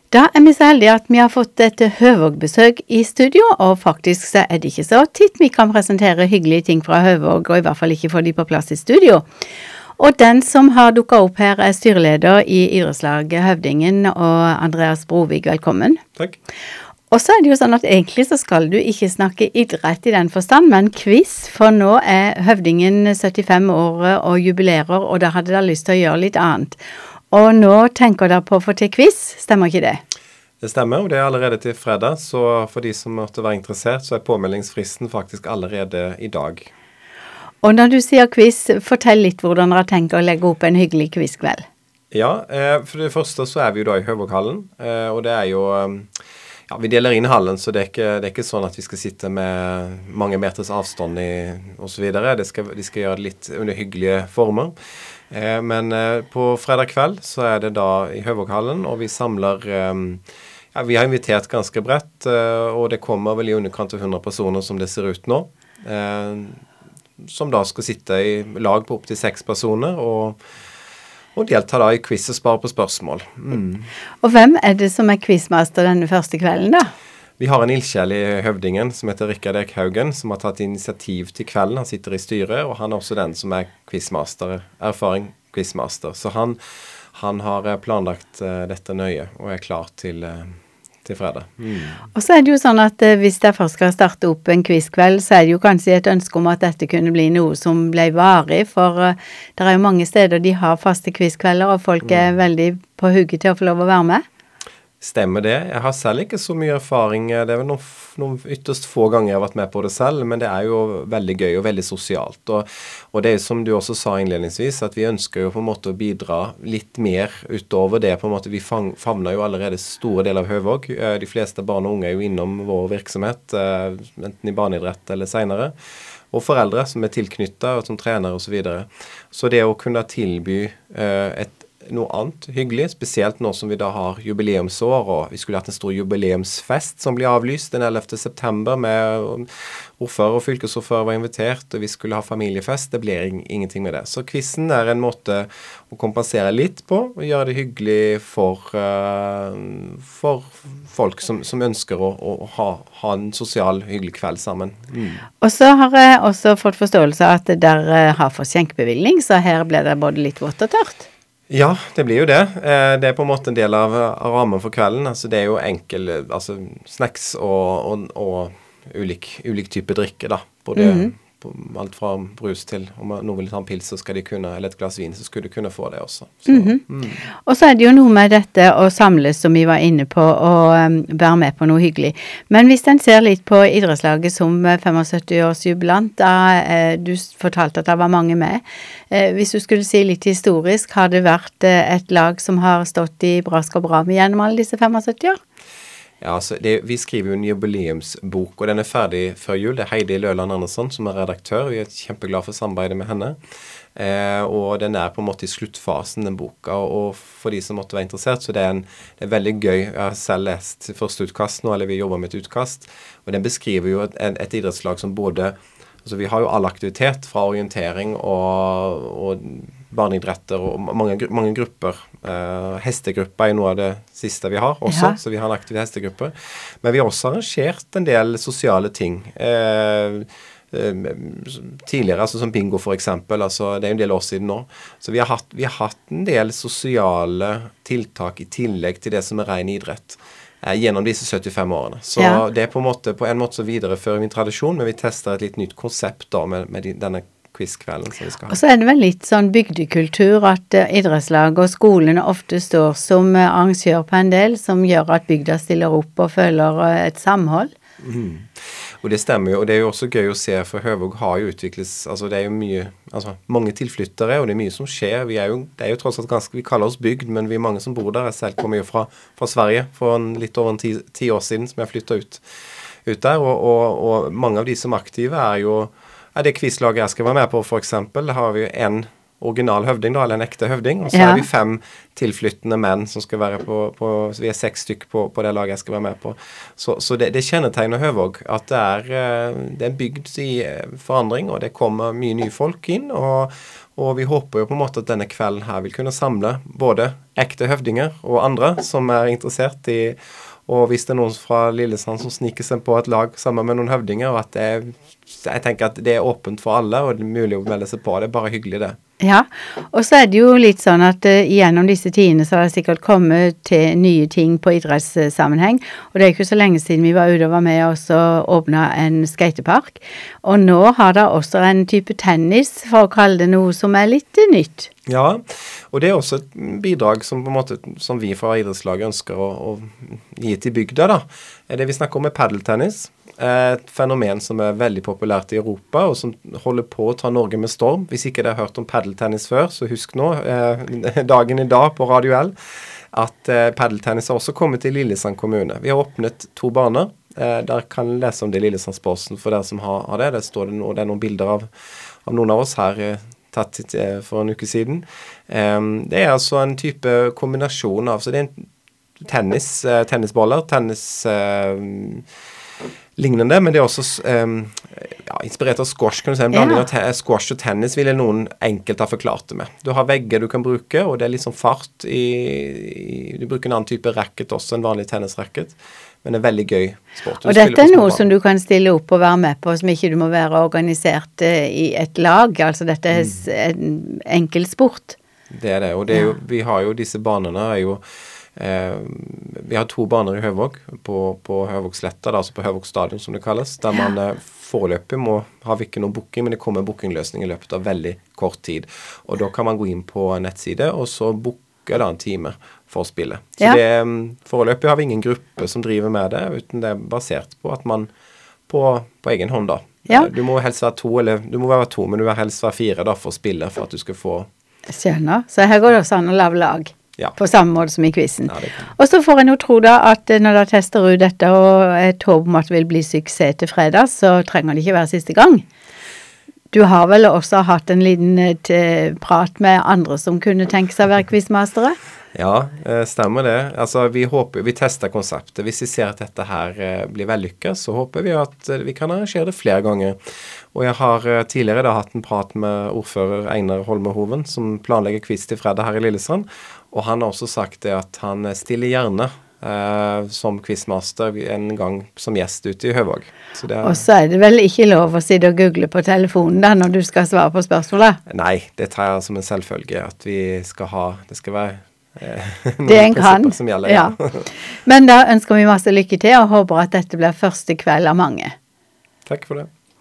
Da vi så heldige at vi har fått et Høvåg-besøk i studio, og faktisk så det ikke så titt vi kan presentere hyggelige ting fra Høvåg, og i hvert fall ikke få de på plass i studio. Og den som har dukket opp her styreleder i idrettslaget Høvdingen, og Andreas Brovig, velkommen. Takk. Og så det jo sånn at egentlig så skal du ikke snakke idrett i den forstand, men quiz, for nå Høvdingen 75 år og jubilerer, og da hadde dere lyst til å gjøre litt annet. Og nå tenker dere på å få til quiz, stemmer ikke det? Det stemmer, og det allerede til fredag, så for de som måtte være interessert, så påmeldingsfristen faktisk allerede i dag. Og når du sier quiz, fortell litt hvordan dere tenker å legge opp en hyggelig quizkveld. Ja, for det første så vi jo da i Høvåghallen, og det jo... Ja, vi deler inn hallen, så det ikke sånn at vi skal sitte med mange meters avstand og så videre. De skal gjøre det litt under hyggelige former. Men på fredag kveld så det da i Høvåghallen, og vi samler... Ja, vi har invitert ganske bredt, og det kommer vel i underkant av 100 personer som det ser ut nå. Som da skal sitte i lag på opp til 6 personer, og delta da i quiz og spare på spørsmål. Og hvem det som quizmaster denne første kvelden da? Vi har en ildsjel i Høvdingen som heter Rikard Ekhaugen, som har tatt initiativ til kvelden. Han sitter i styret, og han også den som quizmaster, erfaring quizmaster. Så han har planlagt dette nøye, og klar til fredag. Og så det jo sånn at hvis jeg først skal starte opp en quizkveld, så det jo kanskje et ønske om at dette kunne bli noe som ble varig, for det jo mange steder de har faste quizkvelder, og folk veldig på hugget til å få lov å være med. Stemmer det. Jeg har selv ikke så mye erfaring. Det vel noen ytterst få ganger jeg har vært med på det selv, men det jo veldig gøy og veldig sosialt. Og det som du også sa innledningsvis, at vi ønsker jo på en måte å bidra litt mer utover det. På en måte, vi favner jo allerede store deler av Høvåg. De fleste barn og unge jo innom vår virksomhet, enten i barneidrett eller senere. Og foreldre som tilknyttet, og som trener og så videre. Så det å kunne tilby noe annet hyggelig, spesielt nå som vi da har jubileumsår, og vi skulle hatt en stor jubileumsfest som blir avlyst den 11. september med ordfører og fylkesordfører var invitert, og vi skulle ha familiefest. Det blir ingenting med det. Så quizen en måte å kompensere litt på, og gjøre det hyggelig for folk som ønsker å ha en sosial, hyggelig kveld sammen. Og så har jeg også fått forståelse av at dere har fått skjenkebevilgning, så her blir det både litt vått og tørt. Ja, det blir jo det. Det på en måte en del av rammen for kvelden. Altså, det jo enkel snacks og ulik type drikke da. Både alt fra brus til, om noen vil ta en pils, så skal de kunne, eller et glass vin, så skulle de kunne få det også. Så, Og så det jo noe med dette å samles, som vi var inne på, og være med på noe hyggelig. Men hvis en ser litt på idrettslaget som 75-årsjubilant, da du fortalte at det var mange med. Hvis du skulle si litt historisk, har det vært et lag som har stått i brask og bram gjennom alle disse 75 år? Ja, altså vi skriver jo en jubileumsbok, og den ferdig før jul. Det Heidi Løland Andersson som redaktør. Vi kjempeglade for samarbeidet med henne. Og den på en måte i sluttfasen, den boka. Og for de som måtte være interessert, så det er veldig gøy. Jeg har selv lest første utkast nå, eller vi jobber med et utkast. Og den beskriver jo et idrettslag som både... Altså vi har jo all aktivitet fra orientering og barneidretter og mange grupper. Hestegrupper noe av det siste vi har også, så vi har en aktiv hestegruppe. Men vi har også arrangert en del sosiale ting. Tidligere, altså som bingo for eksempel, altså det en del år siden nå. Så vi har hatt en del sosiale tiltak i tillegg til det som ren idrett. Gjennom disse 75 årene. Så det på en måte så viderefører min tradisjon, men vi tester et litt nytt konsept da med denne quizkvelden som vi skal ha. Og så det vel litt sånn bygdekultur at idrettslag og skolene ofte står som arrangør på en del, som gjør at bygda stiller opp og føler et samhold. Og det stemmer jo, og det jo også gøy å se, for Høvåg har jo utviklet, altså det jo mye, altså mange tilflyttere, og det mye som skjer. Det jo tross alt ganske, vi kaller oss bygd, men vi mange som bor der. Jeg selv kommer jo fra Sverige for litt over 10 år siden som jeg flyttet ut der, og mange av de som aktive jo, det quizlaget jeg skal være med på for eksempel, har vi en original høvding da, eller en ekte høvding, og så Ja. vi 5 tilflyttende menn som skal være så vi 6 stykk på det laget jeg skal være med på. Så det kjennetegner Høvåg, at det er en bygd i forandring, og det kommer mye nye folk inn, og vi håper jo på en måte at denne kvelden her vil kunne samle både ekte høvdinger og andre som er interessert i, og hvis det er noen fra Lillesand som sniker seg på et lag sammen med noen høvdinger, og at jeg tenker at det er åpent for alle, og det er mulig å melde seg på, det er bare hyggelig det. Ja, og så er det jo litt sånn at gjennom disse tidene så har det sikkert kommet til nye ting på idrettssammenheng, og det er ikke så lenge siden vi var ute og var med og så åpnet en skatepark, og nå har det også en type tennis, for å kalle det noe som er litt nytt. Ja, og det er også et bidrag som på en måte, som vi fra idrettslaget ønsker å gi til bygda da. Det vi snakker om er paddeltennis, et fenomen som er veldig populært i Europa, og som holder på å ta Norge med storm. Hvis ikke dere har hørt om paddeltennis før, så husk nå, dagen i dag på Radio L, at paddeltennis har også kommet til Lillesand kommune. Vi har åpnet 2 baner. Der kan lese om det i Lillesandsposten for dere som har det. Det er noen bilder av noen av oss her tatt for en uke siden. Det er altså en type kombinasjon av, så det er en tennisballer, lignende, men det er også inspirert av squash, kan du si. En blanding av squash og tennis ville noen enkelt ha forklart det med. Du har vegger du kan bruke, og det er litt sånn fart du bruker en annen type racket også, en vanlig tennisracket, men det er veldig gøy sport. Og dette er noe som du kan stille opp og være med på, som ikke du må være organisert i et lag, altså dette er en enkel sport. Det er det, og vi har jo disse banene, vi har 2 baner i Høvåg på Høvågsletta, altså på Høvåg stadion som det kalles, der man foreløpig har vi ikke noen booking, men det kommer en bookingløsning i løpet av veldig kort tid. Og da kan man gå inn på en nettside, og så booke en time for å spille. Så foreløpig har vi ingen gruppe som driver med det, uten det er basert på at man på egen hånd da. Ja. Du må helst være 2, eller du må være 2, men du må helst være 4 da for å spille, for at du skal få... Skjønner. Så her går det også an å lave lag. Ja. På samme måte som i quizen. Ja, og så får en jo tro da at når de tester ut dette og et håp om at det vil bli suksess til fredag, så trenger det ikke være siste gang. Du har vel også hatt en liten prat med andre som kunne tenke seg å være quizmastere? Ja, stemmer det. Altså, vi tester konseptet. Hvis vi ser at dette her blir vellykket, så håper vi at vi kan arrangere det flere ganger. Og jeg har tidligere da hatt en prat med ordfører Einar Holmehoven, som planlegger quiz til fredag her i Lillesand, og han har også sagt det at han stiller gjerne som quizmaster en gang som gjest ute i Høvåg. Og så er det vel ikke lov å sitte og google på telefonen da, når du skal svare på spørsmålet? Nei, det tar jeg som en selvfølge, at vi skal det skal være det en kan, som gjelder, ja. Men da ønsker vi masse lykke til, og håper at dette blir første kveld av mange. Takk for det.